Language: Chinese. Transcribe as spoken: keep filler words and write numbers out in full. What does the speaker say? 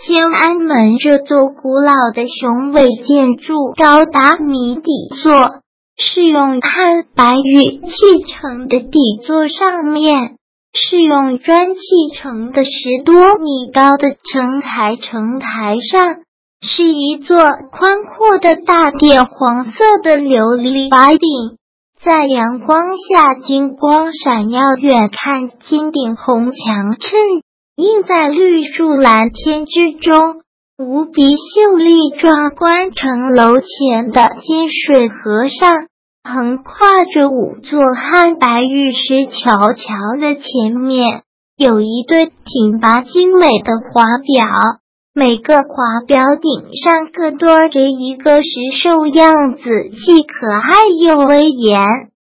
天安门这座古老的雄伟建筑高达米底座，是用汉白玉砌成的底座，上面是用砖砌成的十多米高的城台，城台上是一座宽阔的大殿，黄色的琉璃白顶，在阳光下金光闪耀，远看金顶红墙衬映在绿树蓝天之中，无比秀丽壮观。城楼前的金水河上横跨着五座汉白玉石桥，桥的前面有一对挺拔精美的华表，每个华表顶上各端着一个石兽样子，既可爱又威严。